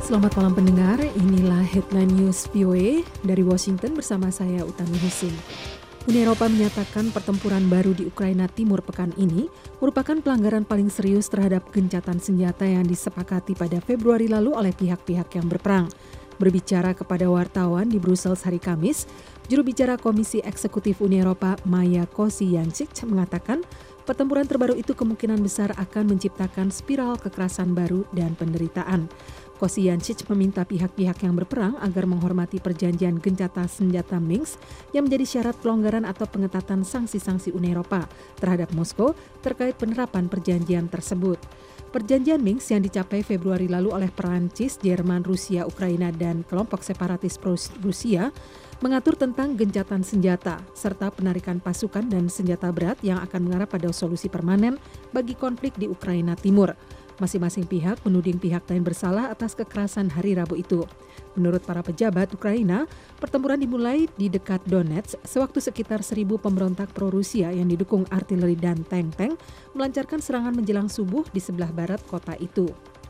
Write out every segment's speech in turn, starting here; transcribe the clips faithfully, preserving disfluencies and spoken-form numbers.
Selamat malam pendengar, inilah Headline News V O A dari Washington bersama saya Utami Husin. Uni Eropa menyatakan pertempuran baru di Ukraina Timur pekan ini merupakan pelanggaran paling serius terhadap gencatan senjata yang disepakati pada Februari lalu oleh pihak-pihak yang berperang. Berbicara kepada wartawan di Brussels hari Kamis, juru bicara Komisi Eksekutif Uni Eropa Maja Kocijancic mengatakan pertempuran terbaru itu kemungkinan besar akan menciptakan spiral kekerasan baru dan penderitaan. Kocijancic meminta pihak-pihak yang berperang agar menghormati perjanjian gencatan senjata Minsk yang menjadi syarat pelonggaran atau pengetatan sanksi-sanksi Uni Eropa terhadap Moskow terkait penerapan perjanjian tersebut. Perjanjian Minsk yang dicapai Februari lalu oleh Perancis, Jerman, Rusia, Ukraina, dan kelompok separatis pro-Rusia mengatur tentang gencatan senjata serta penarikan pasukan dan senjata berat yang akan mengarah pada solusi permanen bagi konflik di Ukraina Timur. Masing-masing pihak menuding pihak lain bersalah atas kekerasan hari Rabu itu. Menurut para pejabat Ukraina, pertempuran dimulai di dekat Donetsk sewaktu sekitar seribu pemberontak pro-Rusia yang didukung artileri dan tank-tank melancarkan serangan menjelang subuh di sebelah barat kota itu.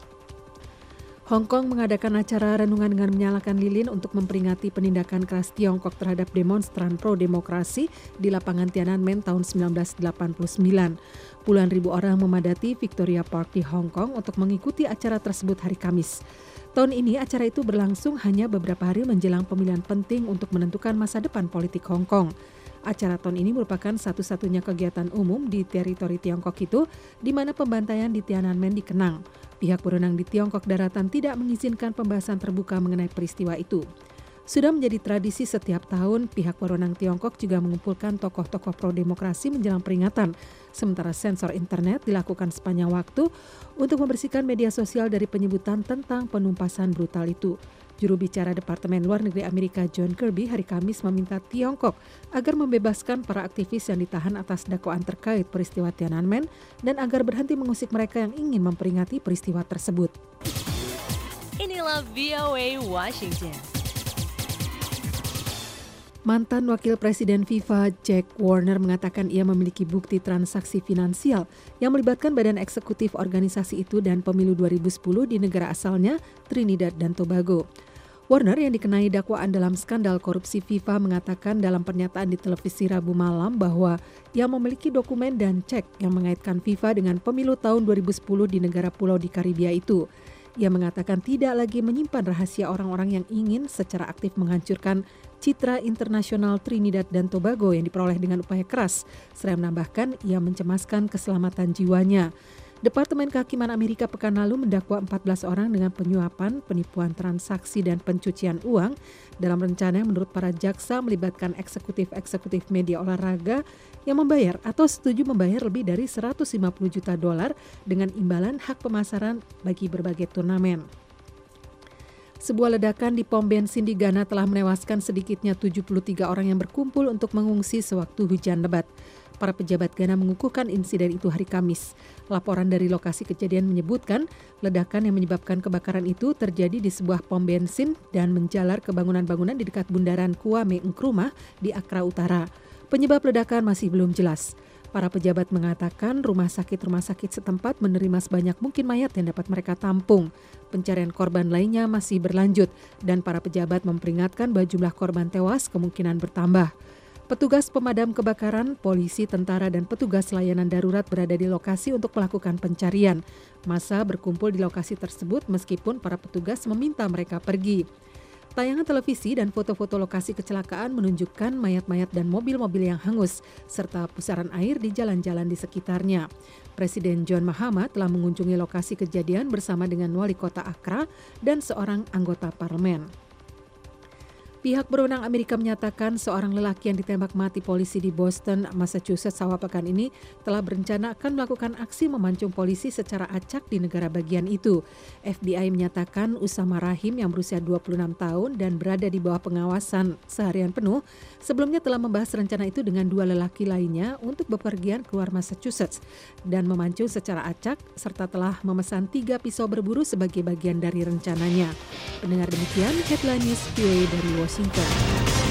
Hong Kong mengadakan acara renungan dengan menyalakan lilin untuk memperingati penindakan keras Tiongkok terhadap demonstran pro-demokrasi di lapangan Tiananmen tahun seribu sembilan ratus delapan puluh sembilan. Puluhan ribu orang memadati Victoria Park di Hong Kong untuk mengikuti acara tersebut hari Kamis. Tahun ini acara itu berlangsung hanya beberapa hari menjelang pemilihan penting untuk menentukan masa depan politik Hong Kong. Acara tahun ini merupakan satu-satunya kegiatan umum di teritori Tiongkok itu, di mana pembantaian di Tiananmen dikenang. Pihak berwenang di Tiongkok Daratan tidak mengizinkan pembahasan terbuka mengenai peristiwa itu. Sudah menjadi tradisi setiap tahun, pihak berwenang Tiongkok juga mengumpulkan tokoh-tokoh pro-demokrasi menjelang peringatan, sementara sensor internet dilakukan sepanjang waktu untuk membersihkan media sosial dari penyebutan tentang penumpasan brutal itu. Juru bicara Departemen Luar Negeri Amerika John Kirby hari Kamis meminta Tiongkok agar membebaskan para aktivis yang ditahan atas dakwaan terkait peristiwa Tiananmen dan agar berhenti mengusik mereka yang ingin memperingati peristiwa tersebut. Inilah V O A Washington. Mantan Wakil Presiden FIFA Jack Warner mengatakan ia memiliki bukti transaksi finansial yang melibatkan badan eksekutif organisasi itu dan pemilu dua ribu sepuluh di negara asalnya, Trinidad dan Tobago. Warner yang dikenai dakwaan dalam skandal korupsi FIFA mengatakan dalam pernyataan di televisi Rabu malam bahwa ia memiliki dokumen dan cek yang mengaitkan FIFA dengan pemilu tahun dua ribu sepuluh di negara pulau di Karibia itu. Ia mengatakan tidak lagi menyimpan rahasia orang-orang yang ingin secara aktif menghancurkan citra internasional Trinidad dan Tobago yang diperoleh dengan upaya keras. Seraya menambahkan ia mencemaskan keselamatan jiwanya. Departemen Kehakiman Amerika pekan lalu mendakwa empat belas orang dengan penyuapan, penipuan transaksi dan pencucian uang dalam rencana yang menurut para jaksa melibatkan eksekutif-eksekutif media olahraga yang membayar atau setuju membayar lebih dari seratus lima puluh juta dolar dengan imbalan hak pemasaran bagi berbagai turnamen. Sebuah ledakan di pom bensin di Ghana telah menewaskan sedikitnya tujuh puluh tiga orang yang berkumpul untuk mengungsi sewaktu hujan lebat. Para pejabat Ghana mengukuhkan insiden itu hari Kamis. Laporan dari lokasi kejadian menyebutkan ledakan yang menyebabkan kebakaran itu terjadi di sebuah pom bensin dan menjalar ke bangunan-bangunan di dekat bundaran Kwame Nkrumah di Accra Utara. Penyebab ledakan masih belum jelas. Para pejabat mengatakan rumah sakit-rumah sakit setempat menerima sebanyak mungkin mayat yang dapat mereka tampung. Pencarian korban lainnya masih berlanjut dan para pejabat memperingatkan bahwa jumlah korban tewas kemungkinan bertambah. Petugas pemadam kebakaran, polisi, tentara, dan petugas layanan darurat berada di lokasi untuk melakukan pencarian. Massa berkumpul di lokasi tersebut meskipun para petugas meminta mereka pergi. Tayangan televisi dan foto-foto lokasi kecelakaan menunjukkan mayat-mayat dan mobil-mobil yang hangus, serta pusaran air di jalan-jalan di sekitarnya. Presiden John Mahama telah mengunjungi lokasi kejadian bersama dengan wali kota Accra dan seorang anggota parlemen. Pihak berwenang Amerika menyatakan seorang lelaki yang ditembak mati polisi di Boston, Massachusetts awal pekan ini telah berencana akan melakukan aksi memancung polisi secara acak di negara bagian itu. F B I menyatakan Usama Rahim yang berusia dua puluh enam tahun dan berada di bawah pengawasan seharian penuh sebelumnya telah membahas rencana itu dengan dua lelaki lainnya untuk bepergian keluar Massachusetts dan memancung secara acak serta telah memesan tiga pisau berburu sebagai bagian dari rencananya. Pendengar demikian Headline News V O A dari Washington.